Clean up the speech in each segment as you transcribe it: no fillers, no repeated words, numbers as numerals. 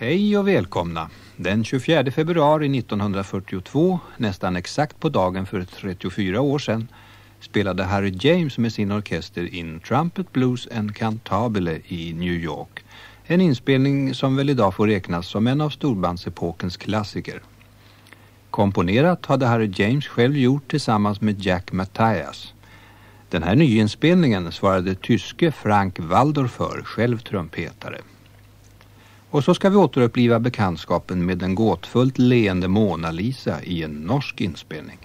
Hej och välkomna. Den 24 februari 1942, nästan exakt på dagen för 34 år sedan, spelade Harry James med sin orkester in Trumpet Blues and Cantabile i New York. En inspelning som väl idag får räknas som en av storbandsepokens klassiker. Komponerat hade Harry James själv gjort tillsammans med Jack Matthias. Den här nyinspelningen svarade tyske Frank Walder för, själv trumpetare. Och så ska vi återuppliva bekantskapen med den gåtfullt leende Mona Lisa i en norsk inspelning.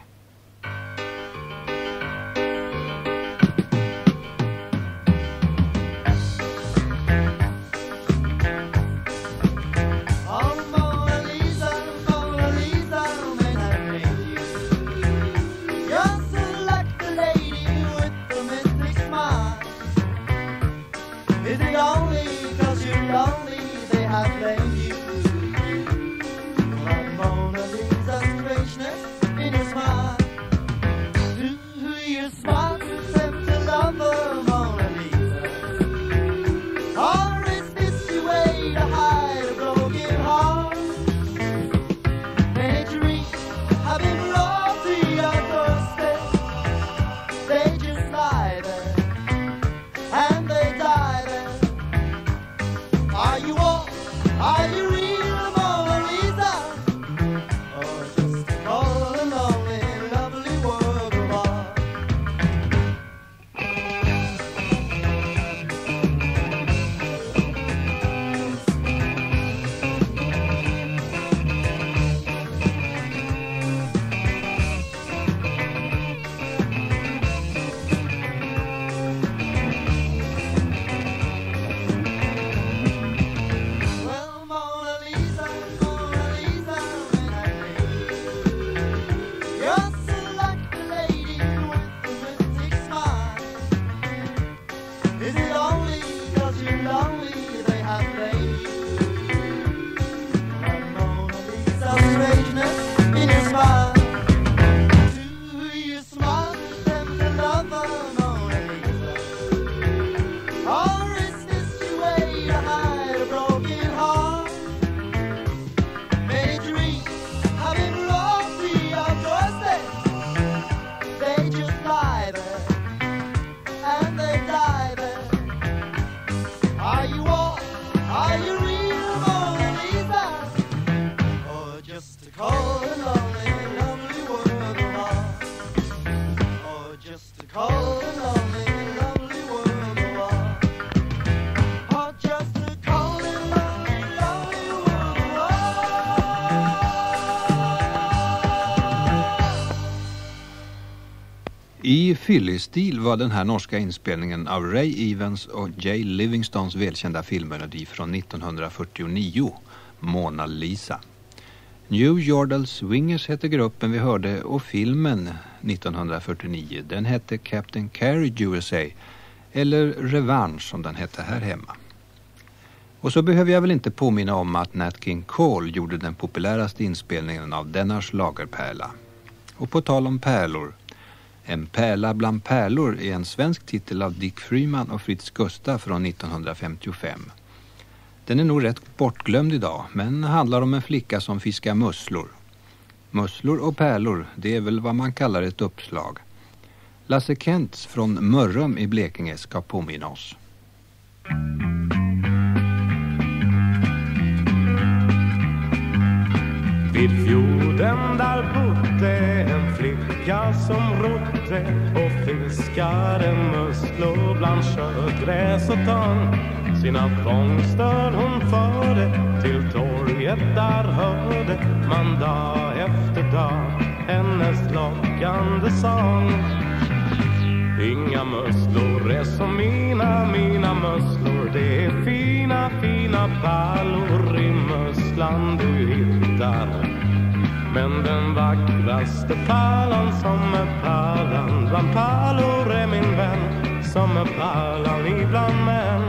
I fyllestil var den här norska inspelningen av Ray Evans och Jay Livingstones välkända filmmelodi från 1949, Mona Lisa. New Yordle Swingers hette gruppen vi hörde och filmen 1949, den hette Captain Carey USA, eller Revanche som den hette här hemma. Och så behöver jag väl inte påminna om att Nat King Cole gjorde den populäraste inspelningen av denna schlagerpärla. Och på tal om pärlor, En pärla bland pärlor är en svensk titel av Dick Freeman och Fritz Gustaf från 1955. Den är nog rätt bortglömd idag, men handlar om en flicka som fiskar musslor. Musslor och pärlor, det är väl vad man kallar ett uppslag. Lasse Kents från Mörrum i Blekinge ska påminna oss. Vid fjorden där bodde en flicka som rodde och fiskade musslor bland sjögräs och tang. Sina fångster hon förde till torget, där hörde man dag efter dag hennes lockande sång. Inga musslor är som mina musslor, det är fina, fina pärlor i musslan du hittar. Men den vackraste pärlan som är pärlan bland pärlor är min vän, som är pärlan ibland män.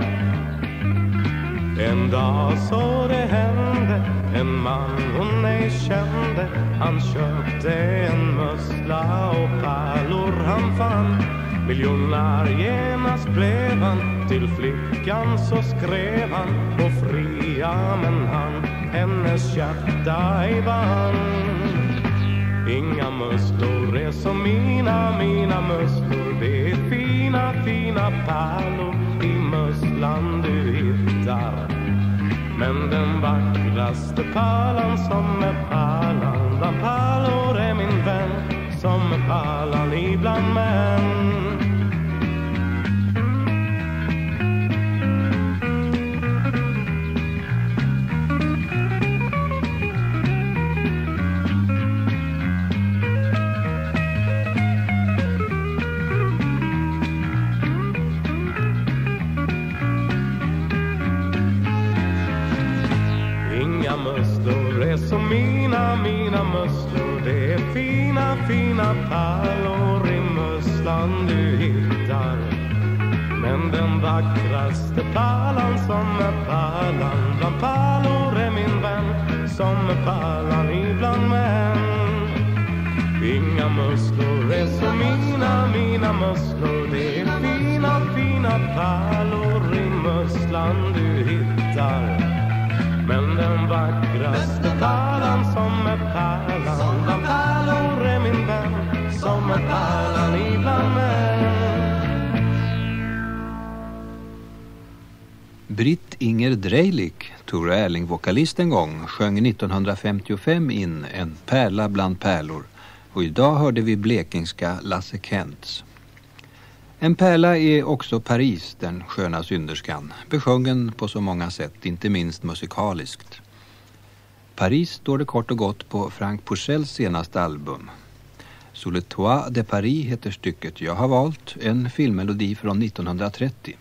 En dag så det hände, en man hon ej kände, han köpte en mussla och pärlor han fann. Miljonär genast blev han, till flickan så skrev han, och fria men han hennes hjärta i band. Inga musslor är som mina musslor. Det är fina, fina pärlor i musslan du hittar. Men den vackraste pärlan som är pärlan bland pärlor är min vän, som är pärlan ibland män. Musslor är som mina musslor. Det är fina, fina pärlor i musslan du hittar. Men den vackraste pärlan som är pärlan bland pärlor är min vän, som är pärlan ibland män. Inga musslor är som mina musslor. Det är fina, fina pärlor i musslan du hittar. Men den vackraste pärlan som är pärlan bland pärlor är min vän, som är pärlan ibland män. Britt Inger Drejlik, Tora Erling vokalist en gång, sjöng 1955 in En pärla bland pärlor, och idag hörde vi blekingska Lasse Kents. En pärla är också Paris, den sköna synderskan, besjungen på så många sätt, inte minst musikaliskt. Paris står det kort och gott på Frank Pourcels senaste album. Sous le toit de Paris heter stycket jag har valt, en filmmelodi från 1930.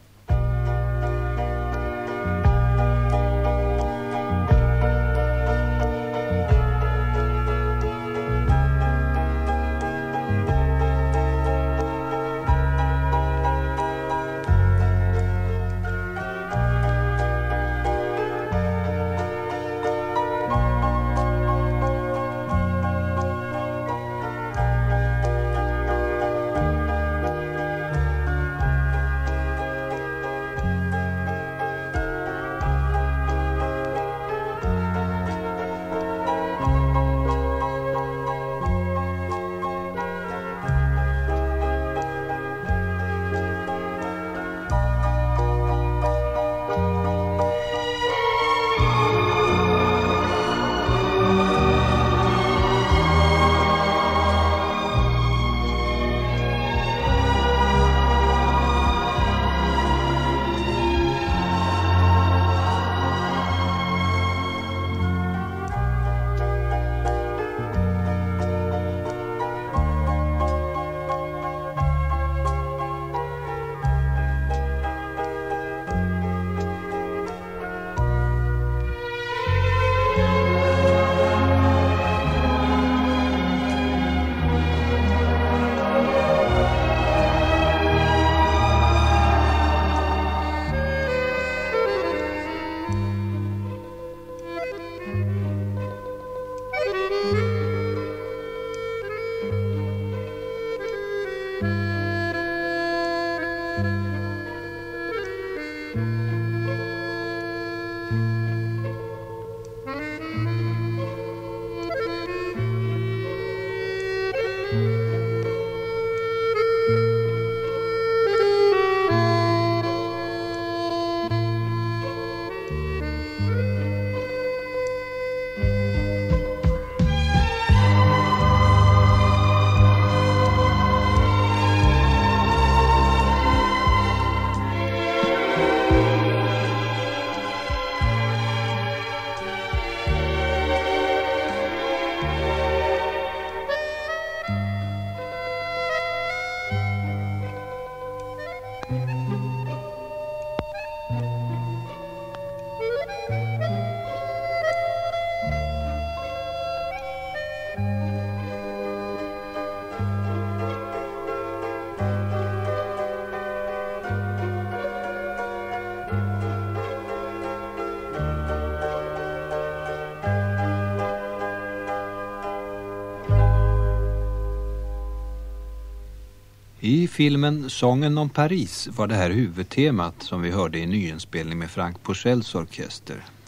I filmen Sången om Paris var det här huvudtemat som vi hörde i nyinspelning med Frank Pourcels orkester.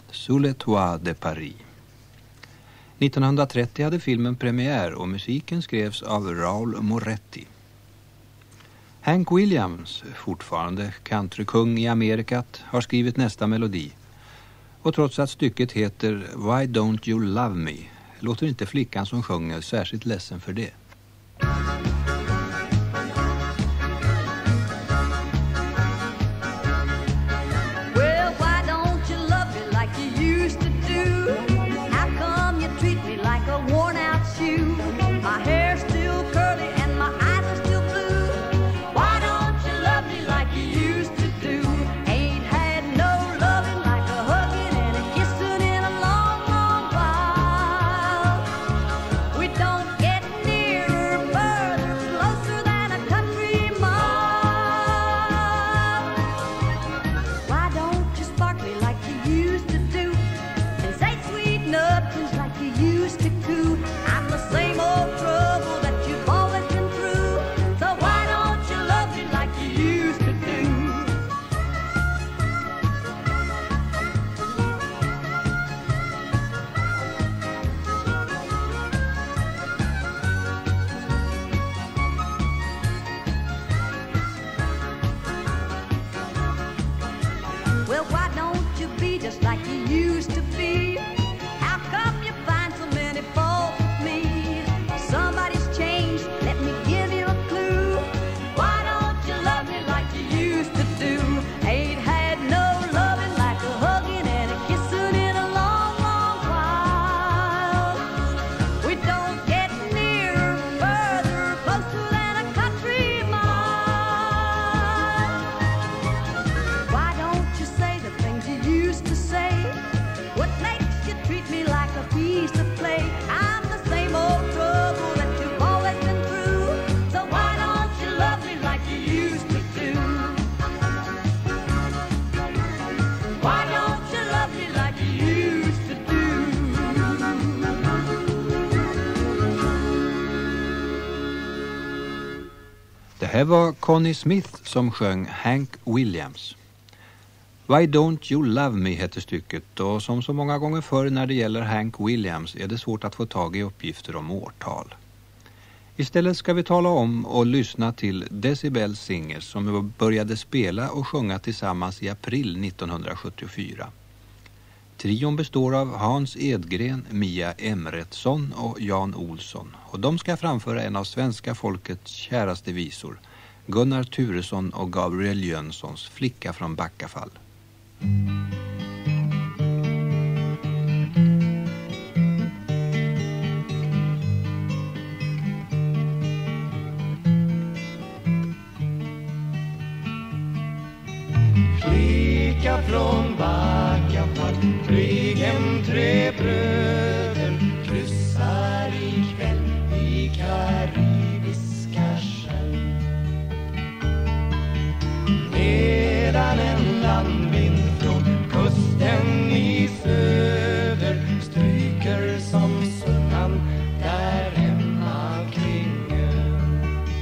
Sous les toits de Paris. 1930 hade filmen premiär och musiken skrevs av Raoul Moretti. Hank Williams, fortfarande countrykung i Amerikat, har skrivit nästa melodi. Och trots att stycket heter Why Don't You Love Me låter inte flickan som sjunger särskilt ledsen för det. Det var Connie Smith som sjöng Hank Williams. Why Don't You Love Me heter stycket, och som så många gånger förr när det gäller Hank Williams är det svårt att få tag i uppgifter om årtal. Istället ska vi tala om och lyssna till Decibel Singers som började spela och sjunga tillsammans i april 1974. Trion består av Hans Edgren, Mia Emretsson och Jan Olsson, och de ska framföra en av svenska folkets käraste visor, Gunnar Turesson och Gabriel Jönssons Flicka från Backafall. Flicka från Backafall, flyg hem 3 bröder, kryssar ikväll i Karibiska sjön. Medan en landvind från kusten i söder stryker som sunnan där hemma kring ön.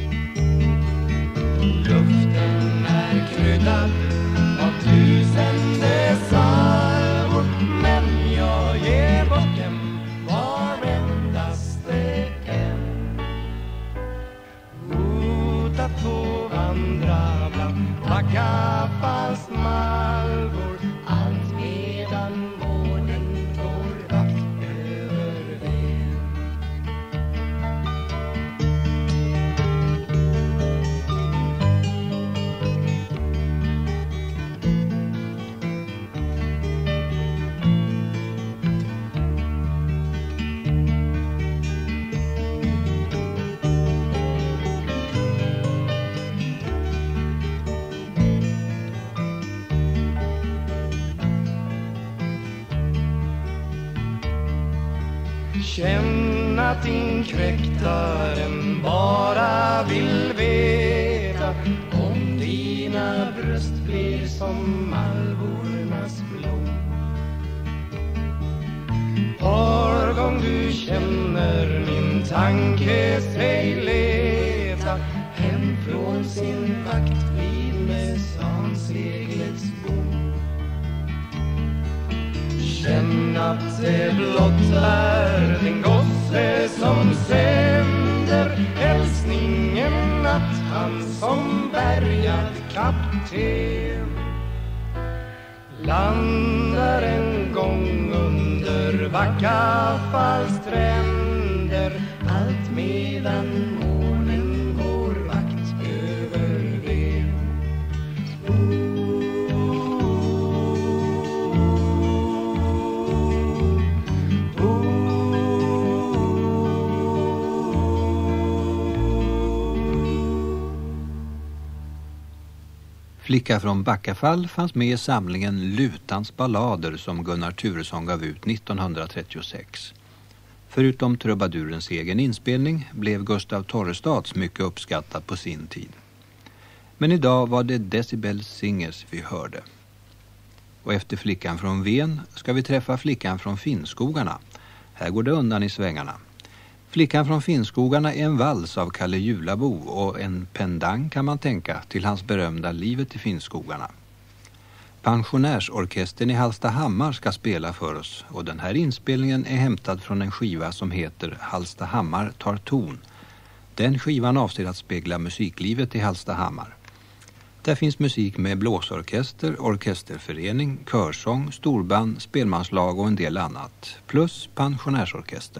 Luften är kryddad av tusende salvor, men jag ger bort dem varendaste en. Mot att få vandra bland Backafalls malvor, allt medan månen går vakt över ven. Känn att inkräktaren bara vill veta om dina bröst blir som malvornas blom. Var gång du känner min tanke sig leta hem från sin vakt vid Mesanseglets bom. att det blott är din gosse som sänder hälsningen att han som bärgad kapten landar en gång under Backafalls stränder, allt medan månen går vakt över Ven. Flicka från Backafall fanns med i samlingen Lutans ballader som Gunnar Turesson gav ut 1936. Förutom trubadurens egen inspelning blev Gustav Torrestads mycket uppskattad på sin tid. Men idag var det Decibel Singers vi hörde. Och efter Flickan från Ven ska vi träffa Flickan från Finnskogarna. Här går det undan i svängarna. Flickan från Finnskogarna är en vals av Kalle Julabo och en pendang kan man tänka till hans berömda Livet i Finnskogarna. Pensionärsorkestern i Hallstahammar ska spela för oss och den här inspelningen är hämtad från en skiva som heter Hallstahammar tar ton. Den skivan avser att spegla musiklivet i Hallstahammar. Där finns musik med blåsorkester, orkesterförening, körsång, storband, spelmanslag och en del annat. Plus pensionärsorkestern.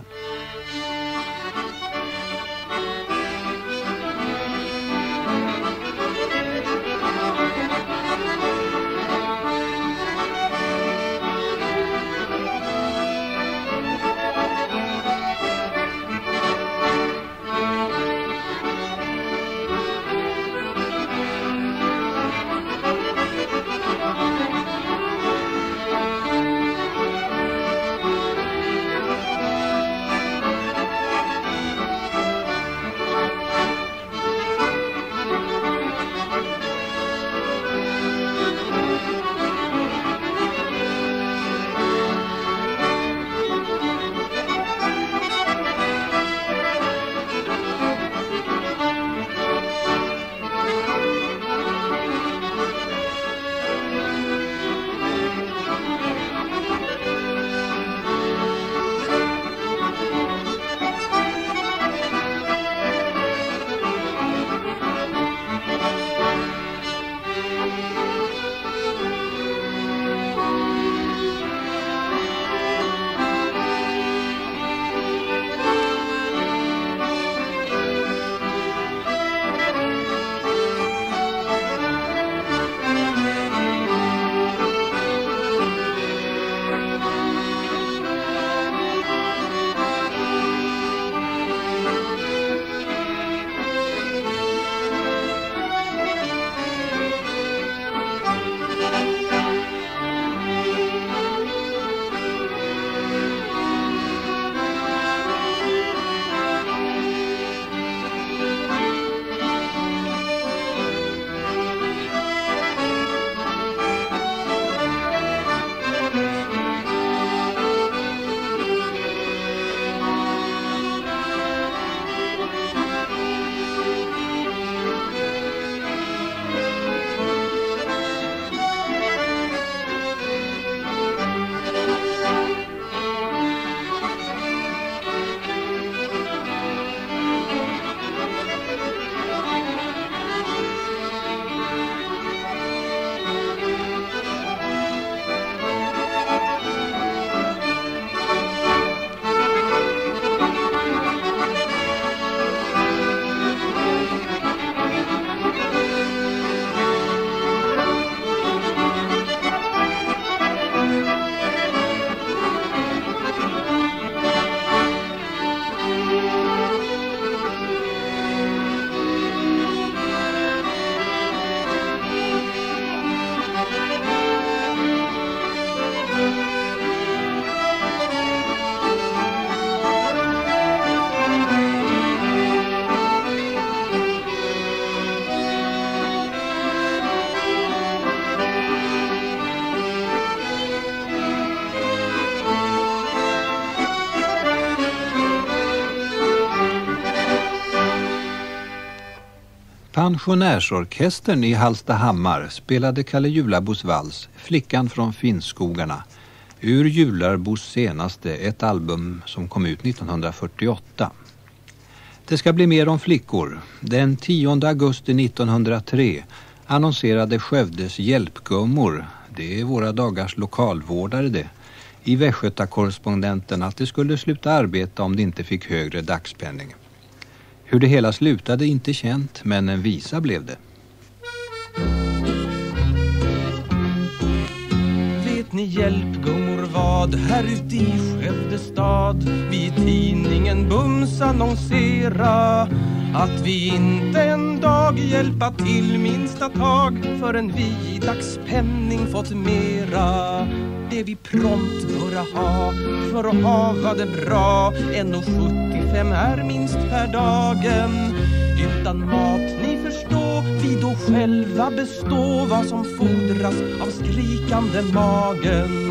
Pensionärsorkestern i Hallstahammar spelade Kalle Julabos vals Flickan från Finnskogarna Ur Jularbos senaste, ett album som kom ut 1948. Det ska bli mer om flickor. Den 10 augusti 1903 annonserade Skövdes hjälpgummor, det är våra dagars lokalvårdare det, i Västgöta-korrespondenten att det skulle sluta arbeta om det inte fick högre dagspenning. Hur det hela slutade inte känt, men en visa blev det. Vet ni hjälpgummor vad här ute i Skövde stad vi i tidningen Bums annonsera att vi inte en dag hjälpa till minsta tag förrän vi i dagspenning fått mera. Det vi prompt börja ha för att hava det bra 1,75 är minst per dagen. Utan mat ni förstå vi då själva bestå vad som fordras av skrikande magen.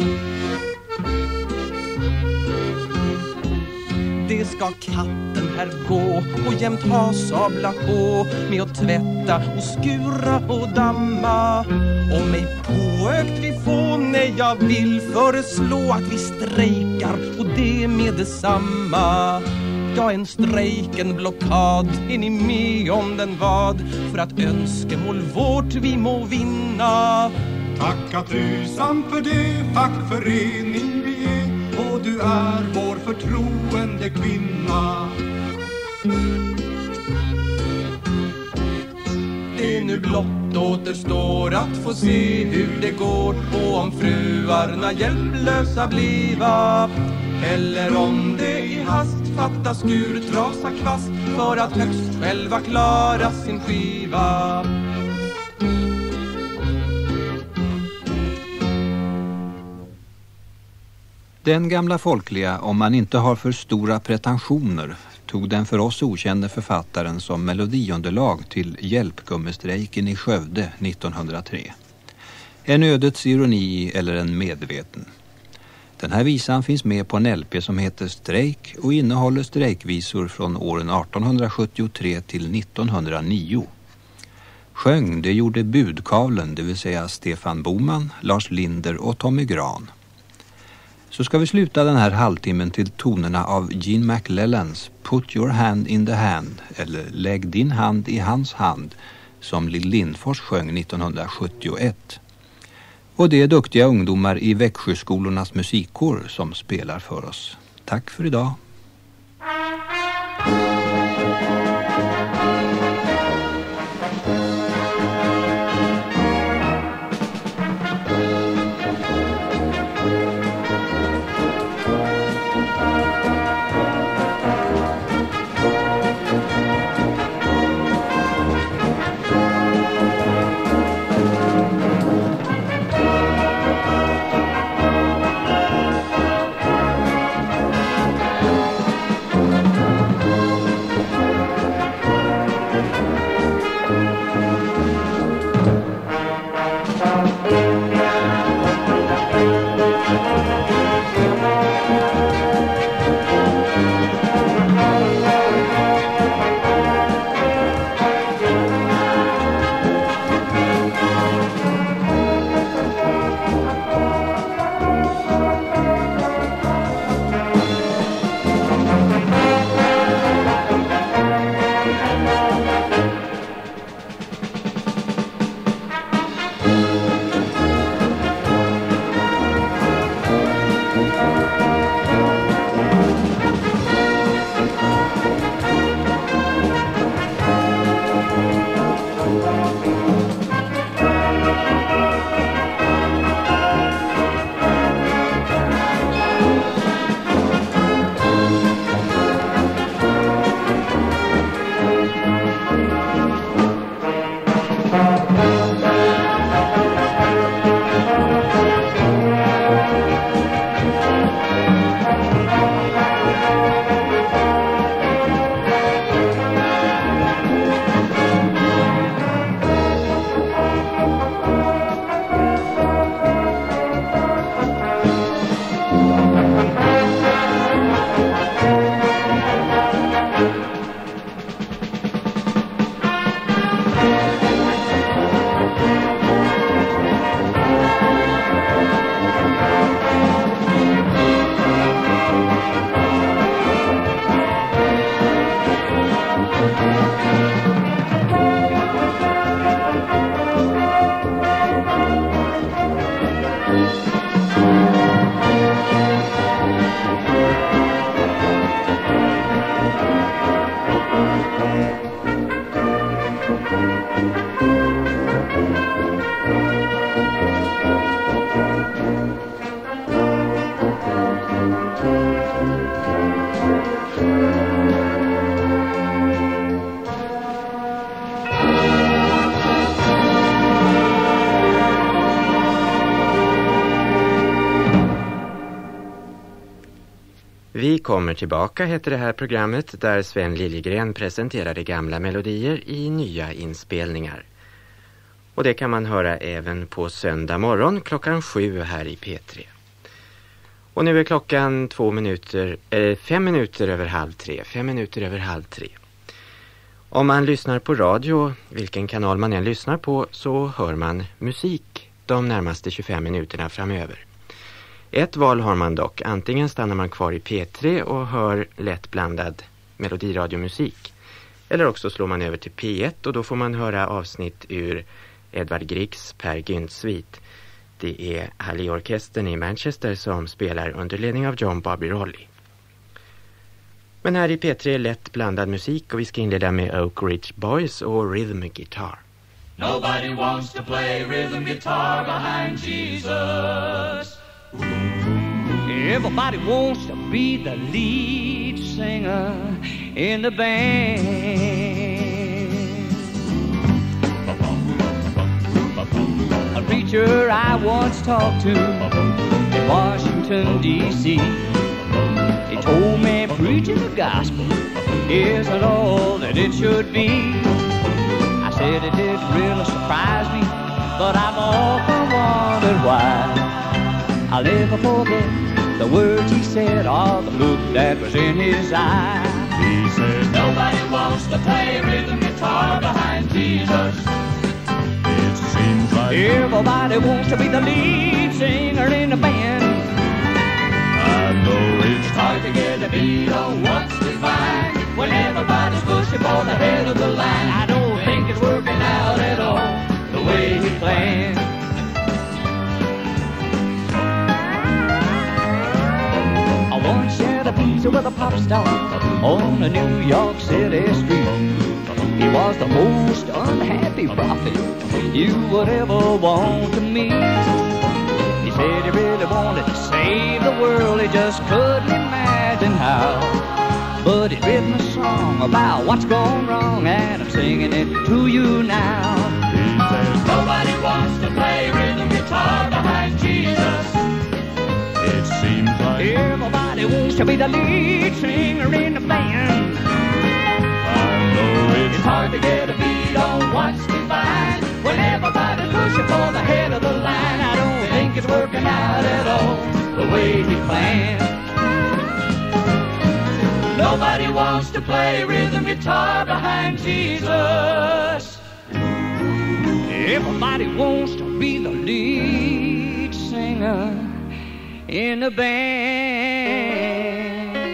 Det ska katten här gå och jämt ha sabla på med att tvätta och skura och damma. Och mig påökt vi få när jag vill föreslå att vi strejkar och det med detsamma. Ja, en strejk, en blockad, är ni med om den vad? För att önskemål vårt vi må vinna. Tacka tusan för det fackförening vi är, och du är vår förtroende kvinna. Det nu blott återstår att få se hur det går och om fruarna hjälplösa bliva. Eller om det i hast fattas skurtrasa kvast för att högst själva klara sin skiva. Den gamla folkliga, om man inte har för stora pretensioner, tog den för oss okände författaren som melodiunderlag till hjälpgummestrejken i Skövde 1903. En ödets ironi eller en medveten. Den här visan finns med på en LP som heter Strejk och innehåller strejkvisor från åren 1873 till 1909. Sjöng det gjorde budkavlen, det vill säga Stefan Boman, Lars Linder och Tommy Gran. Så ska vi sluta den här halvtimmen till tonerna av Gene McLellans Put Your Hand in the Hand, eller Lägg din hand i hans hand, som Lill Lindfors sjöng 1971. Och det är duktiga ungdomar i Växjöskolornas musikkår som spelar för oss. Tack för idag. Vi kommer tillbaka heter det här programmet där Sven Liljegren presenterade gamla melodier i nya inspelningar. Och det kan man höra även på söndag morgon klockan 7 här i P3. Och nu är klockan 5 minuter över halv tre. Om man lyssnar på radio, vilken kanal man än lyssnar på, så hör man musik de närmaste 25 minuterna framöver. Ett val har man dock. Antingen stannar man kvar i P3 och hör lätt blandad melodiradiomusik. Eller också slår man över till P1 och då får man höra avsnitt ur Edvard Griegs Per Gynt-svit. Det är Halley-orkestern i Manchester som spelar under ledning av John Bobby Rolly. Men här i P3 är lätt blandad musik och vi ska inleda med Oak Ridge Boys och Rhythm Guitar. Nobody wants to play rhythm guitar behind Jesus. Everybody wants to be the lead singer in the band. A preacher I once talked to in Washington, D.C. He told me preaching the gospel isn't all that it should be. I said it didn't really surprise me, but I've often wondered why. I'll never forget the words he said or the look that was in his eye. He said, nobody wants to play rhythm guitar behind Jesus. It seems like everybody wants to be the lead singer in the band. I know it's hard to get a beat on what's divine when everybody's pushing for the head of the line. I don't think it's working out at all the way he planned. I once shared a pizza with a pop star on a New York City street. He was the most unhappy prophet you would ever want to meet. He said he really wanted to save the world, he just couldn't imagine how. But he'd written a song about what's gone wrong, and I'm singing it to you now. He says, nobody wants to play rhythm guitar behind Jesus. It seems like everybody wants to be the lead singer in the band. I know it's hard to get a beat on what's divine when everybody's pushing for the head of the line. I don't think it's working out at all the way he planned. Nobody wants to play rhythm guitar behind Jesus. Everybody wants to be the lead singer in the band.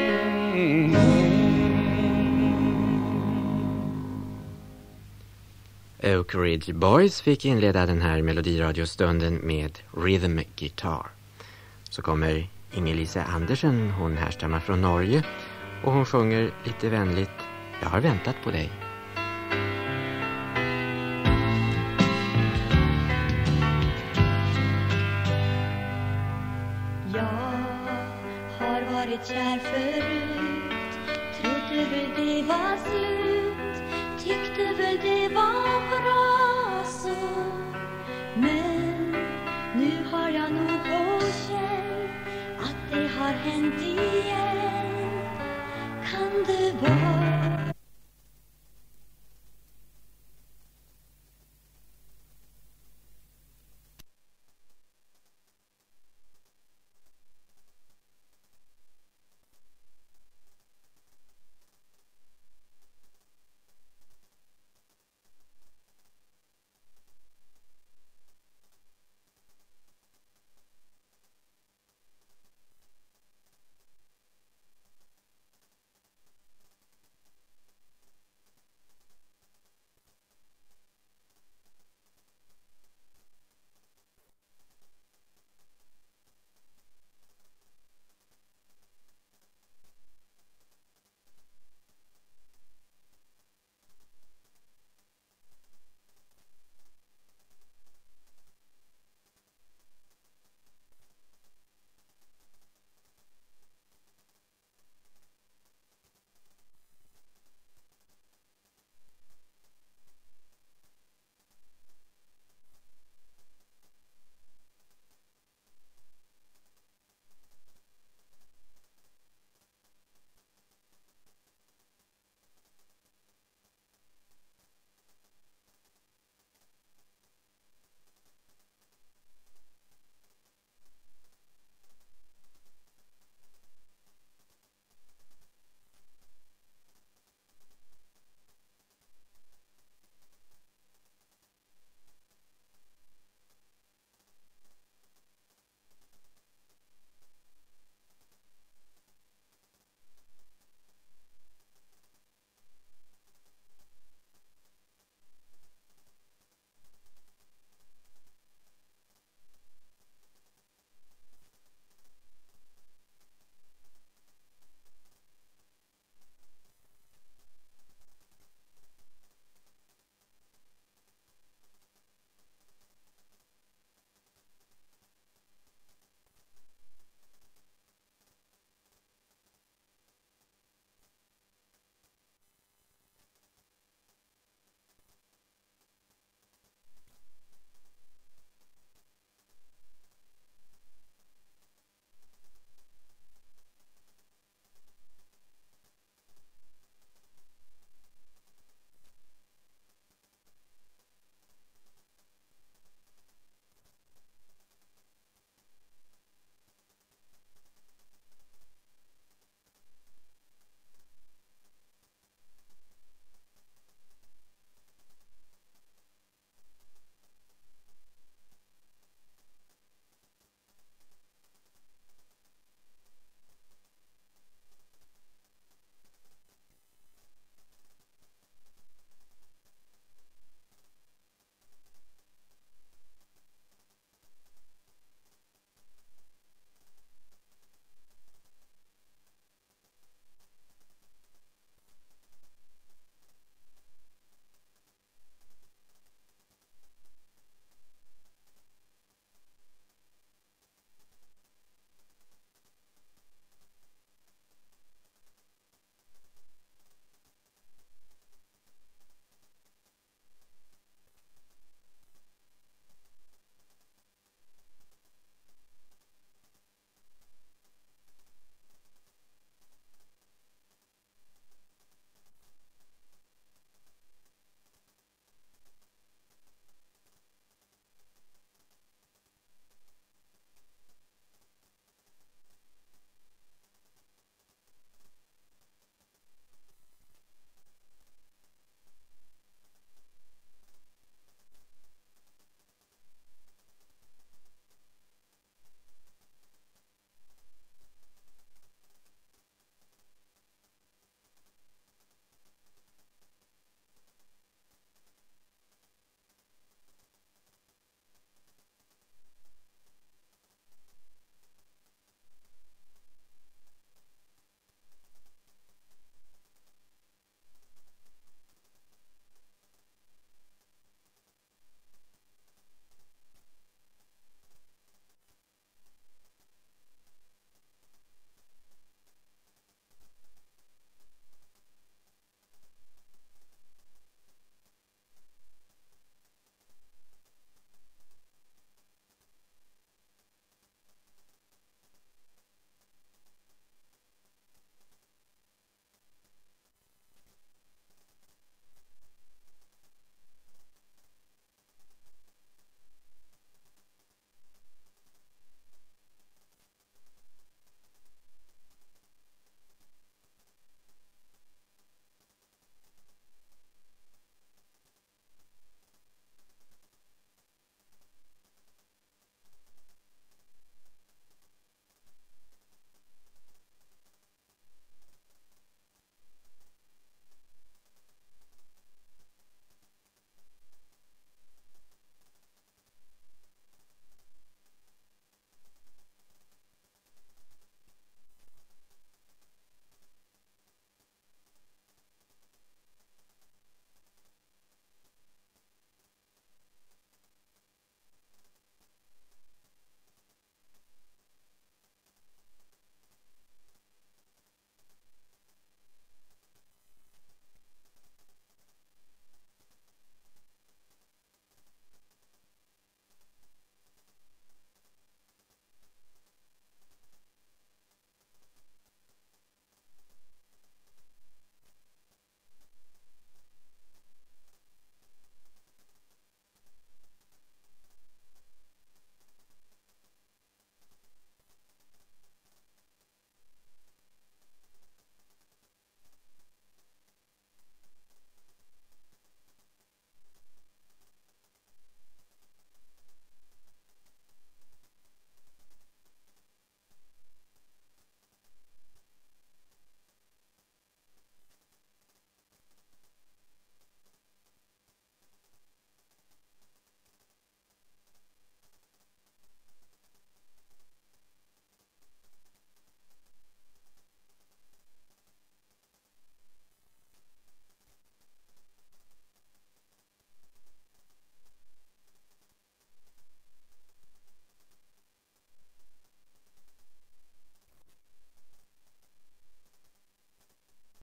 Oak Ridge Boys fick inleda den här melodiradiostunden med Rhythm Guitar. Så kommer Inge-Lise Andersen, hon härstammar från Norge och hon sjunger lite vänligt Jag har väntat på dig. Jag har varit kär förut, trodde väl det var slut, tyckte väl det var bra så. Men nu har jag nog på känn att det har hänt igen. Kan det vara